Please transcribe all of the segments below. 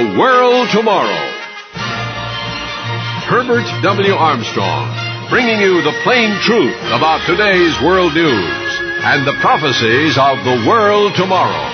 The World Tomorrow. Herbert W. Armstrong, bringing you the plain truth about today's world news and the prophecies of the world tomorrow.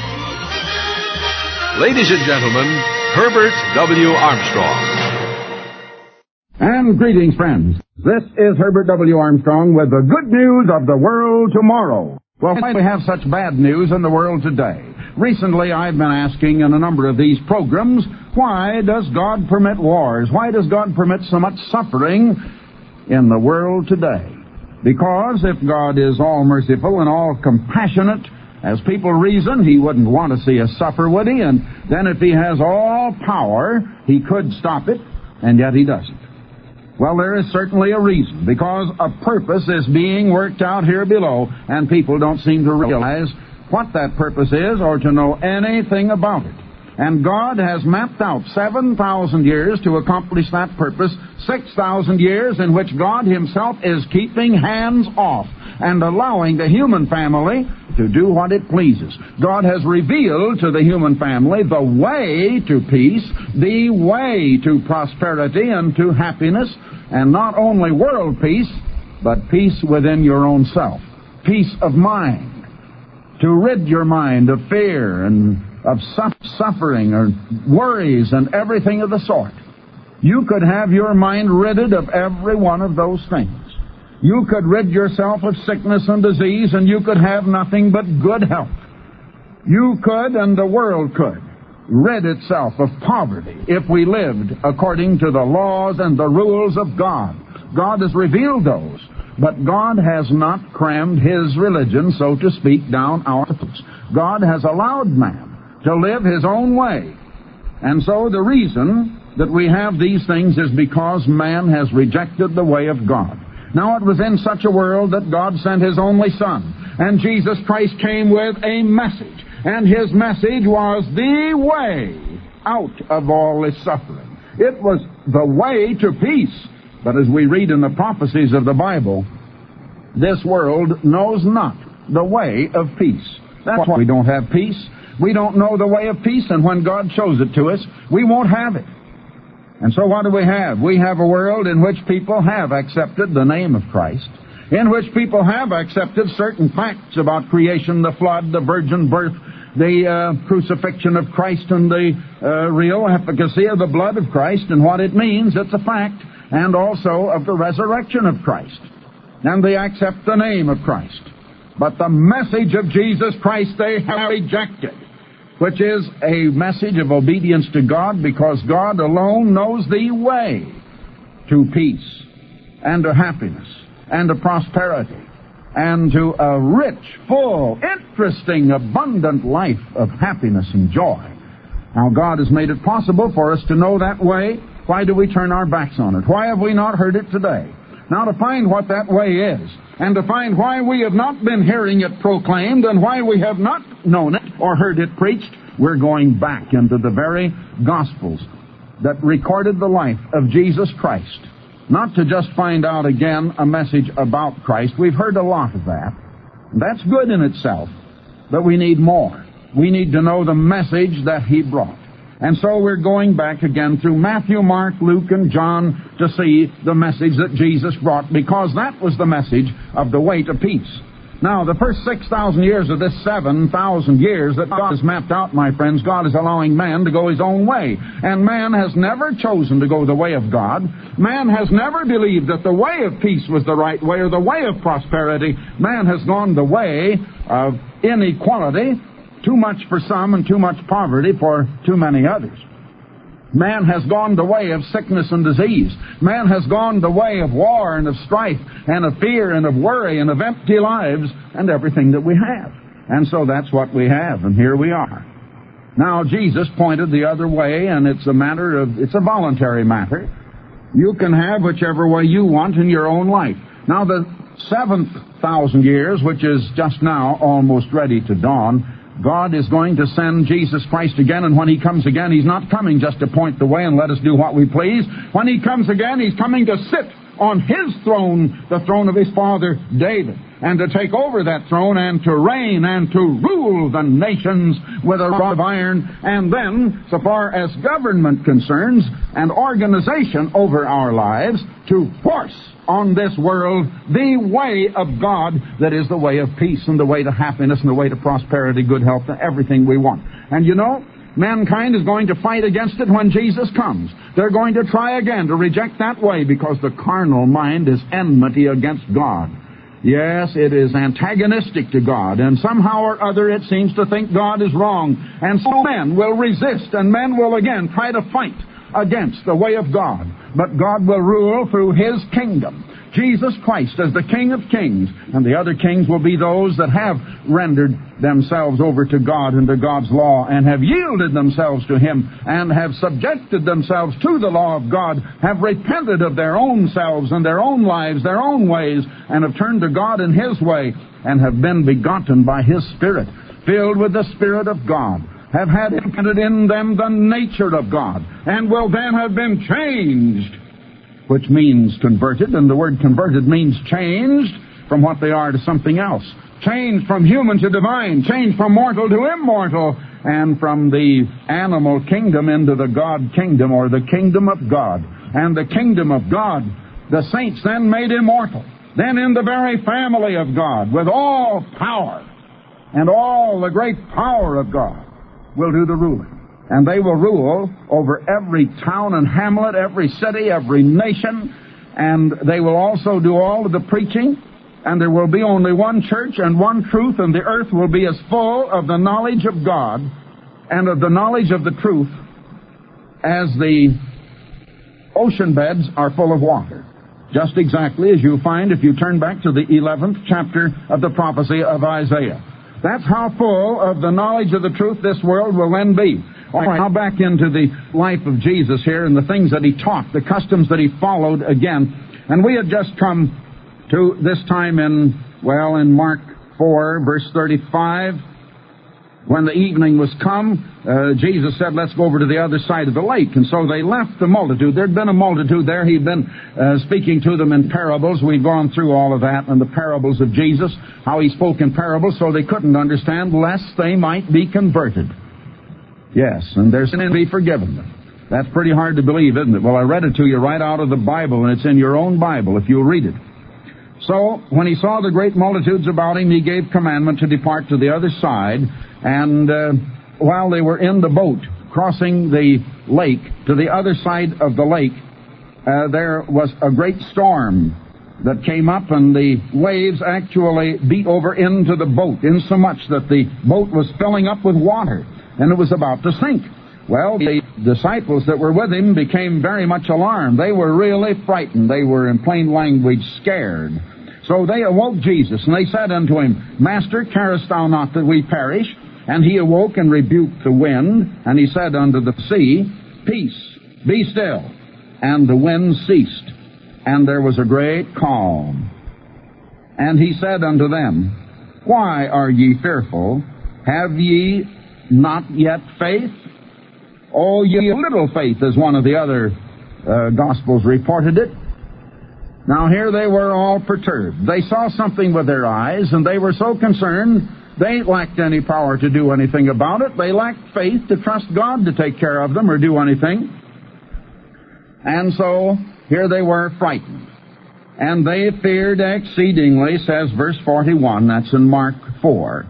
Ladies and gentlemen, Herbert W. Armstrong. And greetings, friends. This is Herbert W. Armstrong with the good news of the world tomorrow. Well, why do we have such bad news in the world today? Recently, I've been asking in a number of these programs, why does God permit wars? Why does God permit so much suffering in the world today? Because if God is all-merciful and all-compassionate, as people reason, He wouldn't want to see us suffer, would He? And then if He has all power, He could stop it, and yet He doesn't. Well, there is certainly a reason, because a purpose is being worked out here below, and people don't seem to realize what that purpose is or to know anything about it. And God has mapped out 7,000 years to accomplish that purpose, 6,000 years in which God Himself is keeping hands off and allowing the human family to do what it pleases. God has revealed to the human family the way to peace, the way to prosperity and to happiness, and not only world peace, but peace within your own self, peace of mind, to rid your mind of fear and of suffering or worries and everything of the sort. You could have your mind ridded of every one of those things. You could rid yourself of sickness and disease, and you could have nothing but good health. You could, and the world could, rid itself of poverty if we lived according to the laws and the rules of God. God has revealed those, but God has not crammed His religion, so to speak, down our throats. God has allowed man to live his own way. And so the reason that we have these things is because man has rejected the way of God. Now it was in such a world that God sent His only Son, and Jesus Christ came with a message, and His message was the way out of all this suffering. It was the way to peace. But as we read in the prophecies of the Bible, this world knows not the way of peace. That's why we don't have peace. We don't know the way of peace, and when God shows it to us, we won't have it. And so what do we have? We have a world in which people have accepted the name of Christ, in which people have accepted certain facts about creation, the flood, the virgin birth, the crucifixion of Christ, and the real efficacy of the blood of Christ, and what it means. It's a fact. And also of the resurrection of Christ. And they accept the name of Christ. But the message of Jesus Christ they have rejected, which is a message of obedience to God, because God alone knows the way to peace and to happiness and to prosperity and to a rich, full, interesting, abundant life of happiness and joy. Now, God has made it possible for us to know that way. Why do we turn our backs on it? Why have we not heard it today? Now, to find what that way is, and to find why we have not been hearing it proclaimed, and why we have not known it or heard it preached, we're going back into the very Gospels that recorded the life of Jesus Christ. Not to just find out again a message about Christ. We've heard a lot of that. That's good in itself, but we need more. We need to know the message that He brought. And so we're going back again through Matthew, Mark, Luke, and John to see the message that Jesus brought, because that was the message of the way to peace. Now, the first 6,000 years of this 7,000 years that God has mapped out, my friends, God is allowing man to go his own way. And man has never chosen to go the way of God. Man has never believed that the way of peace was the right way or the way of prosperity. Man has gone the way of inequality, too much for some and too much poverty for too many others. Man has gone the way of sickness and disease. Man has gone the way of war and of strife and of fear and of worry and of empty lives and everything that we have. And so that's what we have, and here we are. Now, Jesus pointed the other way, and it's a voluntary matter. You can have whichever way you want in your own life. Now, the 7,000 years, which is just now almost ready to dawn, God is going to send Jesus Christ again, and when He comes again, He's not coming just to point the way and let us do what we please. When He comes again, He's coming to sit on His throne, the throne of His father David, and to take over that throne and to reign and to rule the nations with a rod of iron, and then, so far as government concerns and organization over our lives, to force on this world the way of God that is the way of peace and the way to happiness and the way to prosperity, good health, and everything we want. And you know, mankind is going to fight against it when Jesus comes. They're going to try again to reject that way because the carnal mind is enmity against God. Yes, it is antagonistic to God, and somehow or other it seems to think God is wrong. And so men will resist, and men will again try to fight against the way of God. But God will rule through His kingdom. Jesus Christ as the King of Kings, and the other kings will be those that have rendered themselves over to God and to God's law, and have yielded themselves to Him, and have subjected themselves to the law of God, have repented of their own selves and their own lives, their own ways, and have turned to God in His way, and have been begotten by His Spirit, filled with the Spirit of God, have had implanted in them the nature of God, and will then have been changed, which means converted, and the word converted means changed from what they are to something else. Changed from human to divine, changed from mortal to immortal, and from the animal kingdom into the God kingdom, or the kingdom of God. And the kingdom of God, the saints then made immortal, then in the very family of God, with all power and all the great power of God, will do the ruling. And they will rule over every town and hamlet, every city, every nation, and they will also do all of the preaching, and there will be only one church and one truth, and the earth will be as full of the knowledge of God and of the knowledge of the truth as the ocean beds are full of water. Just exactly as you find if you turn back to the 11th chapter of the prophecy of Isaiah. That's how full of the knowledge of the truth this world will then be. All right, now back into the life of Jesus here and the things that He taught, the customs that He followed again. And we had just come to this time in Mark 4, verse 35. When the evening was come, Jesus said, let's go over to the other side of the lake. And so they left the multitude. There'd been a multitude there. He'd been speaking to them in parables. We'd gone through all of that and the parables of Jesus, how He spoke in parables so they couldn't understand, lest they might be converted. Yes, and their sin to be forgiven them. That's pretty hard to believe, isn't it? Well, I read it to you right out of the Bible, and it's in your own Bible if you'll read it. So, when He saw the great multitudes about Him, He gave commandment to depart to the other side. And while they were in the boat, crossing the lake, to the other side of the lake, there was a great storm that came up, and the waves actually beat over into the boat, insomuch that the boat was filling up with water, and it was about to sink. Well, the disciples that were with Him became very much alarmed. They were really frightened. They were, in plain language, scared. So they awoke Jesus, and they said unto Him, Master, carest Thou not that we perish? And He awoke and rebuked the wind, and He said unto the sea, Peace, be still. And the wind ceased, and there was a great calm. And He said unto them, Why are ye fearful? Have ye not yet faith? Oh, ye little faith, as one of the other Gospels reported it. Now here they were all perturbed. They saw something with their eyes, and they were so concerned, they lacked any power to do anything about it. They lacked faith to trust God to take care of them or do anything. And so here they were frightened. And they feared exceedingly, says verse 41. That's in Mark 4.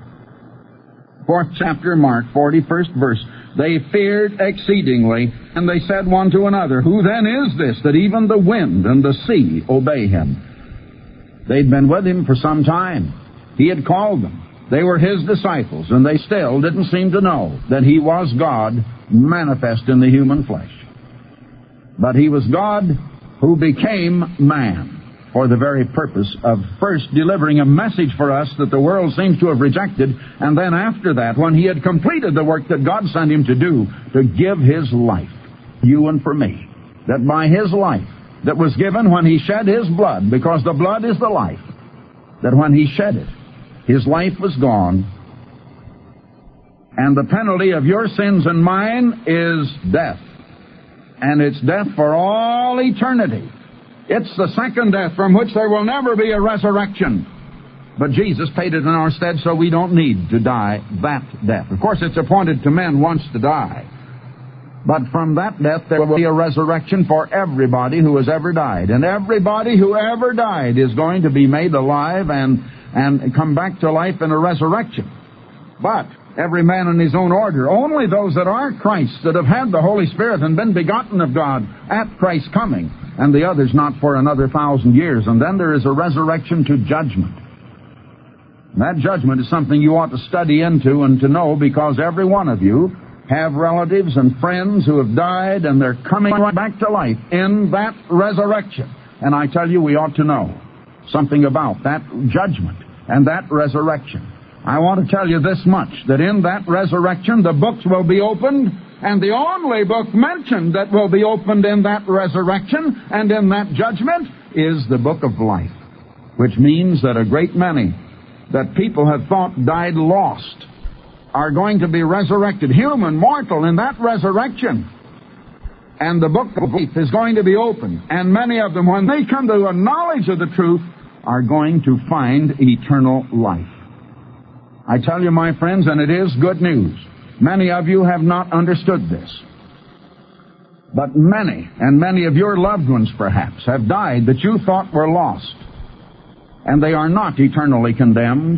4th chapter, Mark, 41st verse. They feared exceedingly, and they said one to another, Who then is this, that even the wind and the sea obey Him? They'd been with Him for some time. He had called them. They were His disciples, and they still didn't seem to know that He was God manifest in the human flesh. But He was God who became man for the very purpose of first delivering a message for us that the world seems to have rejected, and then after that, when He had completed the work that God sent Him to do, to give His life, you and for me, that by His life that was given when He shed His blood, because the blood is the life, that when He shed it, His life was gone, And the penalty of your sins and mine is death. And it's death for all eternity. It's the second death from which there will never be a resurrection. But Jesus paid it in our stead, so we don't need to die that death. Of course, it's appointed to men once to die. But from that death, there will be a resurrection for everybody who has ever died. And everybody who ever died is going to be made alive and come back to life in a resurrection. But every man in his own order. Only those that are Christ, that have had the Holy Spirit and been begotten of God at Christ's coming, and the others not for another 1,000 years. And then there is a resurrection to judgment. And that judgment is something you ought to study into and to know, because every one of you have relatives and friends who have died, and they're coming right back to life in that resurrection. And I tell you, we ought to know something about that judgment and that resurrection. I want to tell you this much, that in that resurrection the books will be opened, and the only book mentioned that will be opened in that resurrection and in that judgment is the book of life, which means that a great many that people have thought died lost are going to be resurrected, human, mortal, in that resurrection. And the book of life is going to be opened, and many of them, when they come to a knowledge of the truth, are going to find eternal life. I tell you, my friends, and it is good news, many of you have not understood this. But many, and many of your loved ones perhaps, have died that you thought were lost. And they are not eternally condemned.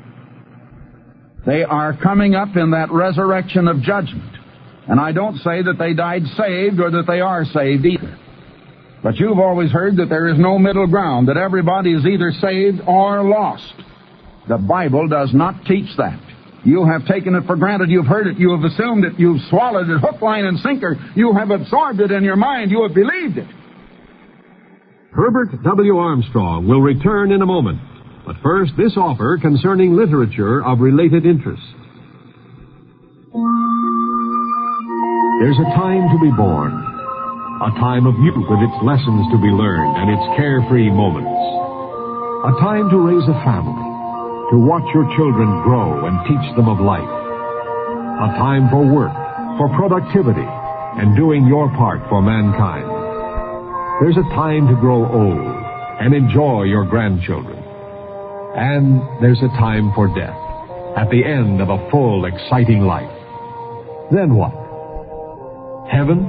They are coming up in that resurrection of judgment. And I don't say that they died saved or that they are saved either. But you've always heard that there is no middle ground, that everybody is either saved or lost. The Bible does not teach that. You have taken it for granted. You've heard it. You have assumed it. You've swallowed it hook, line, and sinker. You have absorbed it in your mind. You have believed it. Herbert W. Armstrong will return in a moment. But first, this offer concerning literature of related interest. There's a time to be born, a time of youth with its lessons to be learned and its carefree moments, a time to raise a family, to watch your children grow and teach them of life, a time for work, for productivity, and doing your part for mankind. There's a time to grow old and enjoy your grandchildren. And there's a time for death, at the end of a full, exciting life. Then what? Heaven?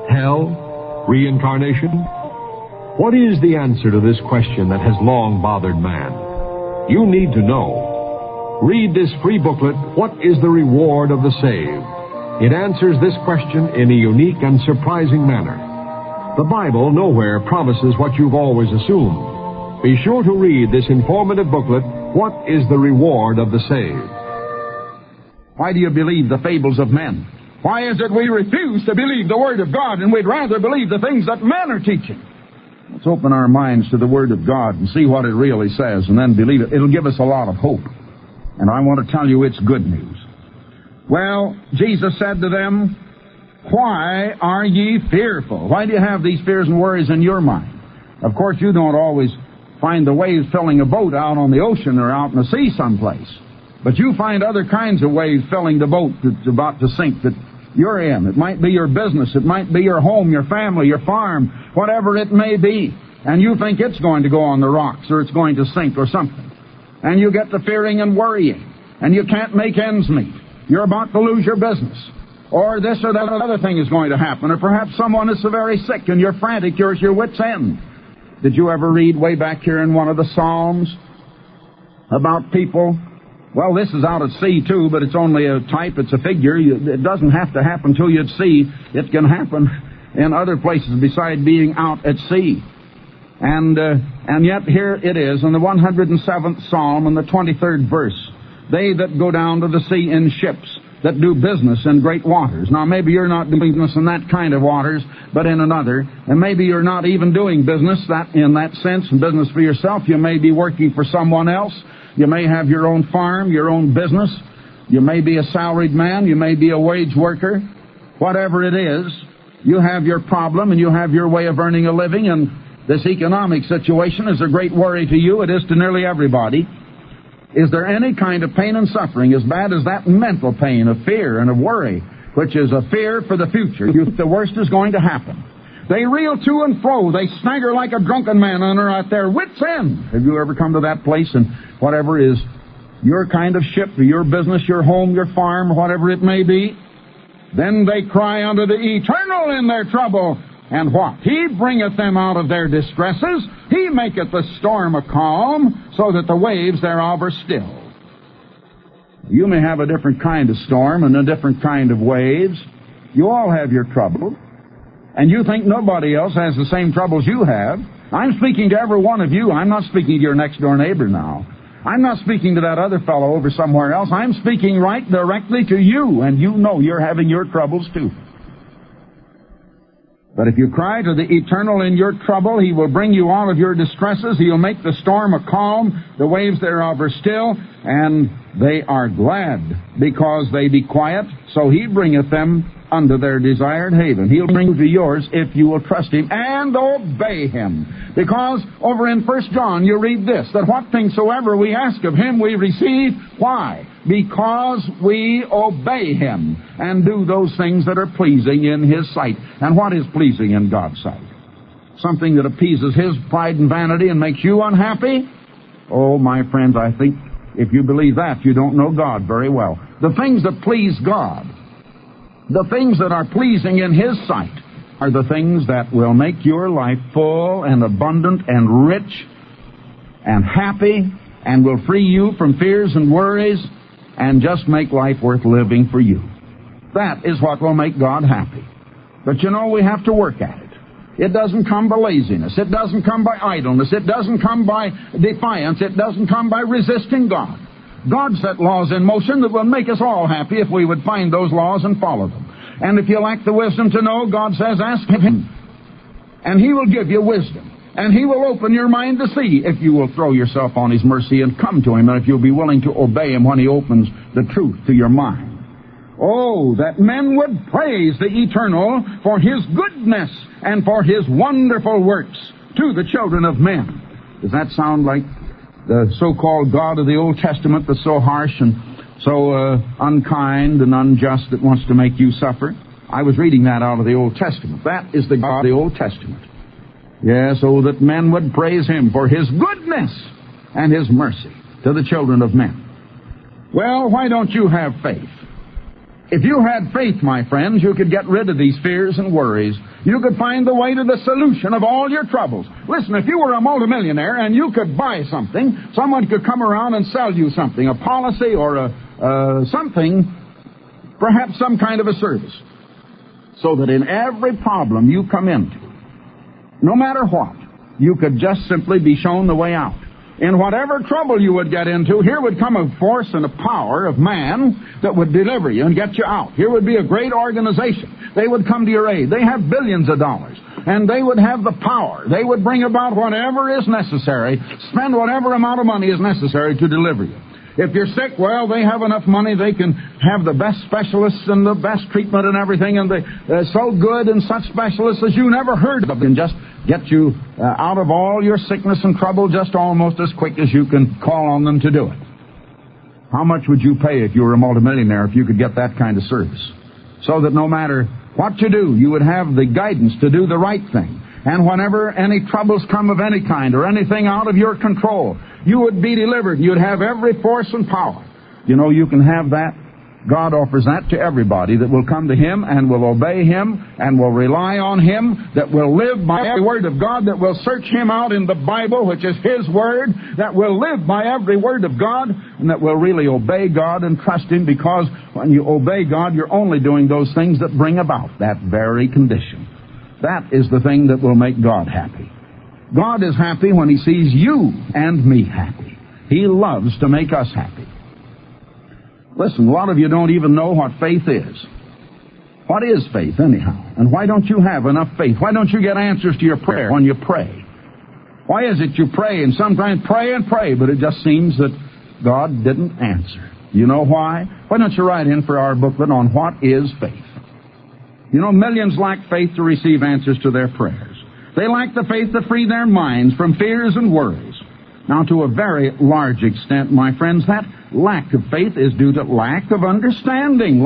Hell? Reincarnation? What is the answer to this question that has long bothered man? You need to know. Read this free booklet, What is the Reward of the Saved? It answers this question in a unique and surprising manner. The Bible nowhere promises what you've always assumed. Be sure to read this informative booklet, What is the Reward of the Saved? Why do you believe the fables of men? Why is it we refuse to believe the Word of God, and we'd rather believe the things that men are teaching? Let's open our minds to the Word of God and see what it really says, and then believe it. It'll give us a lot of hope. And I want to tell you it's good news. Well, Jesus said to them, why are ye fearful? Why do you have these fears and worries in your mind? Of course, you don't always find the waves filling a boat out on the ocean or out in the sea someplace. But you find other kinds of waves filling the boat that's about to sink that you're in. It might be your business. It might be your home, your family, your farm, whatever it may be. And you think it's going to go on the rocks or it's going to sink or something. And you get to fearing and worrying. And you can't make ends meet. You're about to lose your business. Or this or that other thing is going to happen. Or perhaps someone is so very sick and you're frantic, you're at your wit's end. Did you ever read way back here in one of the Psalms about people? Well, this is out at sea too, but it's only a type, it's a figure. It doesn't have to happen till you're at sea. It can happen in other places besides being out at sea. And yet here it is in the 107th Psalm and the 23rd verse. They that go down to the sea in ships, that do business in great waters. Now, maybe you're not doing business in that kind of waters, but in another. And maybe you're not even doing business in that sense, and business for yourself. You may be working for someone else. You may have your own farm, your own business. You may be a salaried man. You may be a wage worker. Whatever it is, you have your problem and you have your way of earning a living. And this economic situation is a great worry to you. It is to nearly everybody. Is there any kind of pain and suffering as bad as that mental pain of fear and of worry, which is a fear for the future? You think the worst is going to happen. They reel to and fro. They stagger like a drunken man and are at their wits' end. Have you ever come to that place in whatever is your kind of ship, your business, your home, your farm, whatever it may be? Then they cry unto the Eternal in their trouble. And what? He bringeth them out of their distresses. He maketh the storm a calm, so that the waves thereof are still. You may have a different kind of storm and a different kind of waves. You all have your trouble. And you think nobody else has the same troubles you have. I'm speaking to every one of you. I'm not speaking to your next-door neighbor now. I'm not speaking to that other fellow over somewhere else. I'm speaking right directly to you, and you know you're having your troubles too. But if you cry to the Eternal in your trouble, He will bring you out of your distresses. He'll make the storm a calm, the waves thereof are still, and they are glad, because they be quiet. So He bringeth them unto their desired haven. He'll bring you to yours if you will trust Him and obey Him. Because over in 1 John you read this, that what things soever we ask of Him we receive. Why? Because we obey Him and do those things that are pleasing in His sight. And what is pleasing in God's sight? Something that appeases His pride and vanity and makes you unhappy? Oh, my friends, I think if you believe that, you don't know God very well. The things that please God, the things that are pleasing in His sight, are the things that will make your life full and abundant and rich and happy and will free you from fears and worries and just make life worth living for you. That is what will make God happy. But you know, we have to work at it. It doesn't come by laziness. It doesn't come by idleness. It doesn't come by defiance. It doesn't come by resisting God. God set laws in motion that will make us all happy if we would find those laws and follow them. And if you lack the wisdom to know, God says, ask Him. And He will give you wisdom. And He will open your mind to see if you will throw yourself on His mercy and come to Him, and if you'll be willing to obey Him when He opens the truth to your mind. Oh, that men would praise the Eternal for His goodness and for His wonderful works to the children of men. Does that sound like the so-called God of the Old Testament that's so harsh and so unkind and unjust that wants to make you suffer? I was reading that out of the Old Testament. That is the God of the Old Testament. Yes, oh, that men would praise Him for His goodness and His mercy to the children of men. Well, why don't you have faith? If you had faith, my friends, you could get rid of these fears and worries. You could find the way to the solution of all your troubles. Listen, if you were a multimillionaire and you could buy something, someone could come around and sell you something, a policy or something, perhaps some kind of a service, so that in every problem you come into, no matter what, you could just simply be shown the way out. In whatever trouble you would get into, here would come a force and a power of man that would deliver you and get you out. Here would be a great organization. They would come to your aid. They have billions of dollars, and they would have the power. They would bring about whatever is necessary, spend whatever amount of money is necessary to deliver you. If you're sick, well, they have enough money. They can have the best specialists and the best treatment and everything, and they're so good and such specialists as you never heard of, and just get you out of all your sickness and trouble just almost as quick as you can call on them to do it. How much would you pay if you were a multimillionaire if you could get that kind of service? So that no matter what you do, you would have the guidance to do the right thing. And whenever any troubles come of any kind or anything out of your control, you would be delivered. You'd have every force and power. You know, you can have that. God offers that to everybody that will come to Him and will obey Him and will rely on Him, that will live by every word of God, that will search Him out in the Bible, which is His Word, that will live by every word of God, and that will really obey God and trust Him, because when you obey God, you're only doing those things that bring about that very condition. That is the thing that will make God happy. God is happy when He sees you and me happy. He loves to make us happy. Listen, a lot of you don't even know what faith is. What is faith, anyhow? And why don't you have enough faith? Why don't you get answers to your prayer when you pray? Why is it you pray and sometimes pray and pray, but it just seems that God didn't answer? You know why? Why don't you write in for our booklet on what is faith? You know, millions lack faith to receive answers to their prayers. They lack the faith to free their minds from fears and worries. Now, to a very large extent, my friends, that lack of faith is due to lack of understanding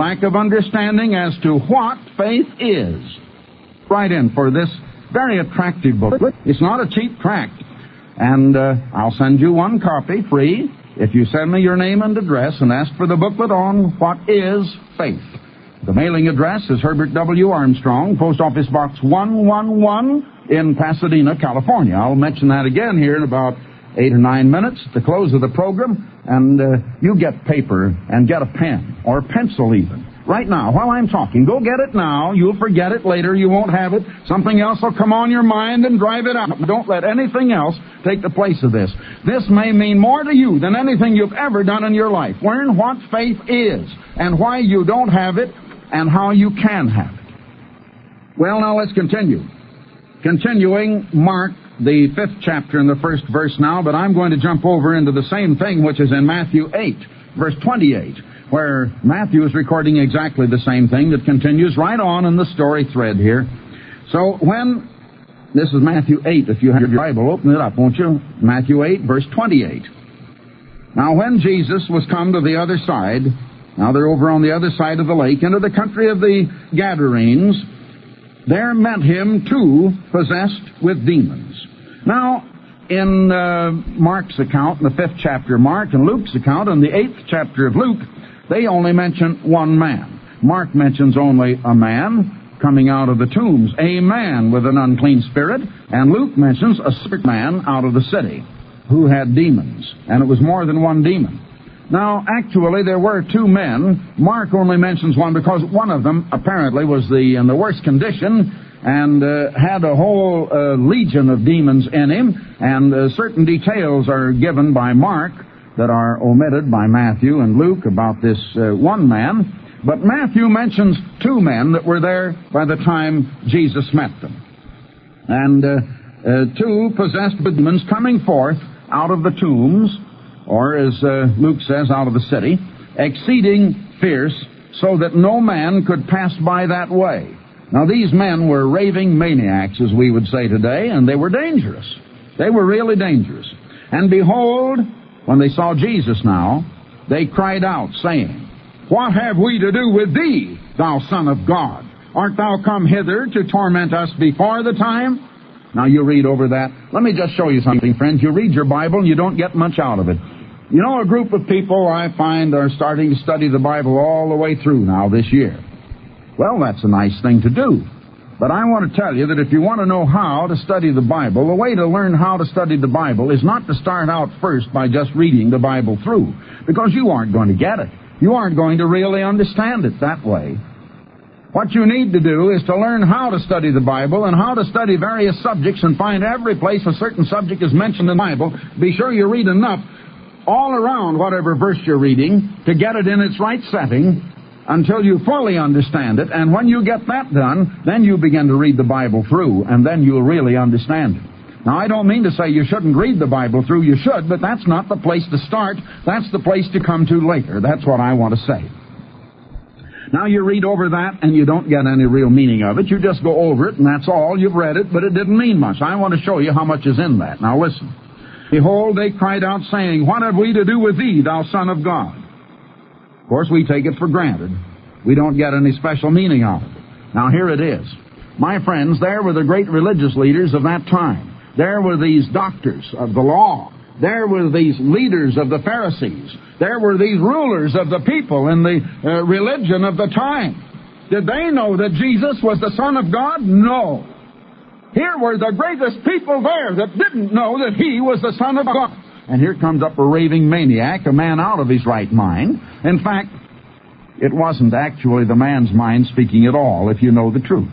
as to what faith is. Write in for this very attractive booklet. It's not a cheap tract, and I'll send you one copy free if you send me your name and address and ask for the booklet on what is faith. The mailing address is Herbert W. Armstrong, Post Office Box 111 in Pasadena, California. I'll mention that again here in about 8 or 9 minutes at the close of the program, and you get paper and get a pen or a pencil even. Right now, while I'm talking, go get it now. You'll forget it later. You won't have it. Something else will come on your mind and drive it out. Don't let anything else take the place of this. This may mean more to you than anything you've ever done in your life. Learn what faith is and why you don't have it and how you can have it. Well, now let's continue. Continuing, Mark, the 5th chapter and the 1st verse now, but I'm going to jump over into the same thing which is in Matthew 8, verse 28, where Matthew is recording exactly the same thing that continues right on in the story thread here. So this is Matthew 8, if you have your Bible, open it up, won't you? Matthew 8, verse 28. Now when Jesus was come to the other side, now they're over on the other side of the lake, into the country of the Gadarenes, there met him 2 possessed with demons. Now, in Mark's account, in the 5th chapter of Mark, and Luke's account, in the 8th chapter of Luke, they only mention one man. Mark mentions only a man coming out of the tombs, a man with an unclean spirit, and Luke mentions a sick man out of the city who had demons, and it was more than one demon. Now, actually, there were 2 men. Mark only mentions one because one of them apparently was in the worst condition and had a whole legion of demons in him, and certain details are given by Mark that are omitted by Matthew and Luke about this one man. But Matthew mentions 2 men that were there by the time Jesus met them. And 2 possessed with demons coming forth out of the tombs, or as Luke says, out of the city, exceeding fierce, so that no man could pass by that way. Now, these men were raving maniacs, as we would say today, and they were dangerous. They were really dangerous. And behold, when they saw Jesus now, they cried out, saying, What have we to do with thee, thou Son of God? Art thou come hither to torment us before the time? Now, you read over that. Let me just show you something, friends. You read your Bible and you don't get much out of it. You know, a group of people I find are starting to study the Bible all the way through now this year. Well, that's a nice thing to do. But I want to tell you that if you want to know how to study the Bible, the way to learn how to study the Bible is not to start out first by just reading the Bible through, because you aren't going to get it. You aren't going to really understand it that way. What you need to do is to learn how to study the Bible and how to study various subjects and find every place a certain subject is mentioned in the Bible. Be sure you read enough all around whatever verse you're reading to get it in its right setting until you fully understand it. And when you get that done, then you begin to read the Bible through, and then you'll really understand it. Now, I don't mean to say you shouldn't read the Bible through. You should, but that's not the place to start. That's the place to come to later. That's what I want to say. Now, you read over that, and you don't get any real meaning of it. You just go over it, and that's all. You've read it, but it didn't mean much. I want to show you how much is in that. Now, listen. Behold, they cried out, saying, What have we to do with thee, thou Son of God? Of course, we take it for granted. We don't get any special meaning out of it. Now, here it is. My friends, there were the great religious leaders of that time. There were these doctors of the law. There were these leaders of the Pharisees. There were these rulers of the people in the religion of the time. Did they know that Jesus was the Son of God? No. Here were the greatest people there that didn't know that He was the Son of God. And here comes up a raving maniac, a man out of his right mind. In fact, it wasn't actually the man's mind speaking at all, if you know the truth.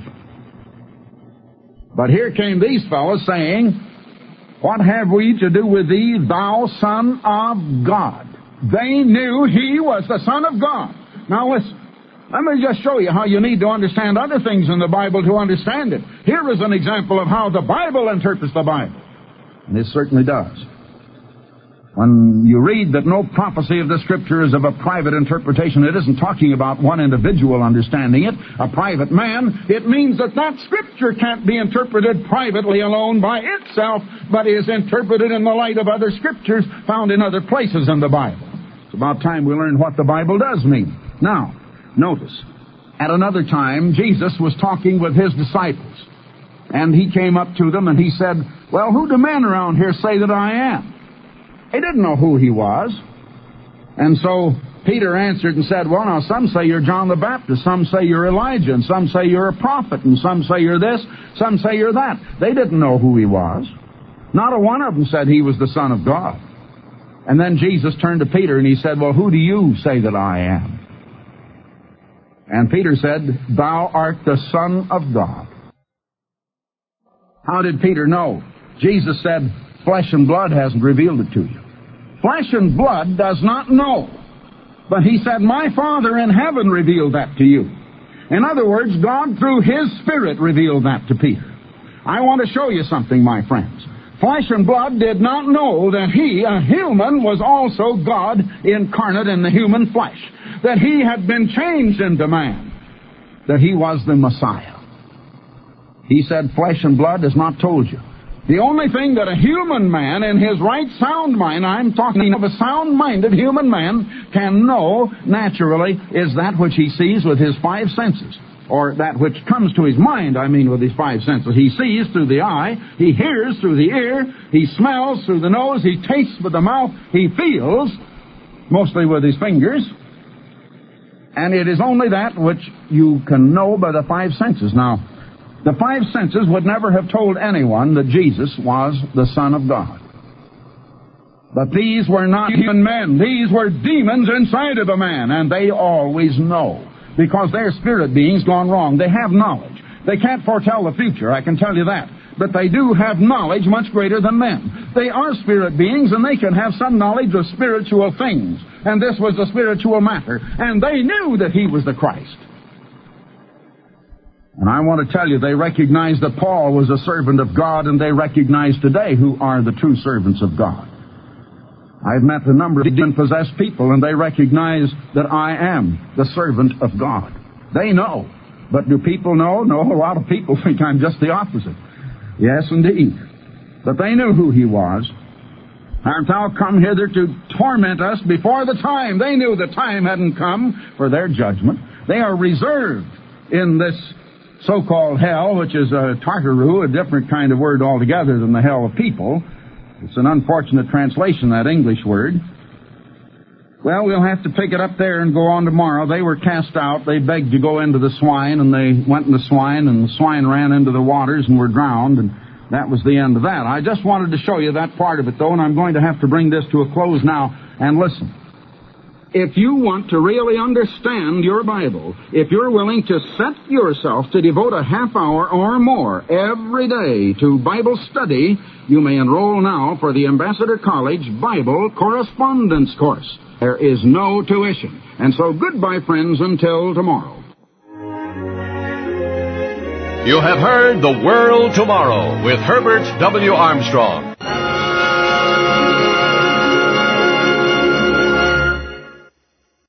But here came these fellows saying, What have we to do with thee, thou Son of God? They knew He was the Son of God. Now listen, let me just show you how you need to understand other things in the Bible to understand it. Here is an example of how the Bible interprets the Bible. And it certainly does. When you read that no prophecy of the Scripture is of a private interpretation, it isn't talking about one individual understanding it, a private man. It means that that Scripture can't be interpreted privately alone by itself, but is interpreted in the light of other Scriptures found in other places in the Bible. It's about time we learn what the Bible does mean. Now, notice, at another time, Jesus was talking with his disciples, and he came up to them and he said, "Well, who do men around here say that I am?" They didn't know who he was. And so Peter answered and said, "Well, now some say you're John the Baptist, some say you're Elijah, and some say you're a prophet, and some say you're this, some say you're that." They didn't know who he was. Not a one of them said he was the Son of God. And then Jesus turned to Peter and he said, "Well, who do you say that I am?" And Peter said, "Thou art the Son of God." How did Peter know? Jesus said, "Flesh and blood hasn't revealed it to you." Flesh and blood does not know. But he said, "My Father in heaven revealed that to you." In other words, God through His Spirit revealed that to Peter. I want to show you something, my friends. Flesh and blood did not know that He, a human, was also God incarnate in the human flesh. That He had been changed into man. That He was the Messiah. He said, "Flesh and blood has not told you." The only thing that a human man in his right sound mind, I'm talking of a sound-minded human man, can know naturally is that which he sees with his five senses. Or that which comes to his mind, I mean, with his five senses. He sees through the eye, he hears through the ear, he smells through the nose, he tastes with the mouth, he feels, mostly with his fingers. And it is only that which you can know by the five senses. Now, the five senses would never have told anyone that Jesus was the Son of God. But these were not human men. These were demons inside of a man, and they always know. Because they're spirit beings gone wrong. They have knowledge. They can't foretell the future, I can tell you that. But they do have knowledge much greater than men. They are spirit beings, and they can have some knowledge of spiritual things. And this was a spiritual matter. And they knew that He was the Christ. And I want to tell you, they recognized that Paul was a servant of God, and they recognize today who are the true servants of God. I've met a number of demon-possessed people, and they recognize that I am the servant of God. They know. But do people know? No, a lot of people think I'm just the opposite. Yes, indeed. But they knew who He was. Art thou come hither to torment us before the time? They knew the time hadn't come for their judgment. They are reserved in this so-called hell, which is a Tartaru, a different kind of word altogether than the hell of people. It's an unfortunate translation, that English word. Well, we'll have to pick it up there and go on tomorrow. They were cast out. They begged to go into the swine, and they went in the swine, and the swine ran into the waters and were drowned, and that was the end of that. I just wanted to show you that part of it, though, and I'm going to have to bring this to a close now. And listen. If you want to really understand your Bible, if you're willing to set yourself to devote a half hour or more every day to Bible study, you may enroll now for the Ambassador College Bible Correspondence Course. There is no tuition. And so goodbye, friends, until tomorrow. You have heard The World Tomorrow with Herbert W. Armstrong.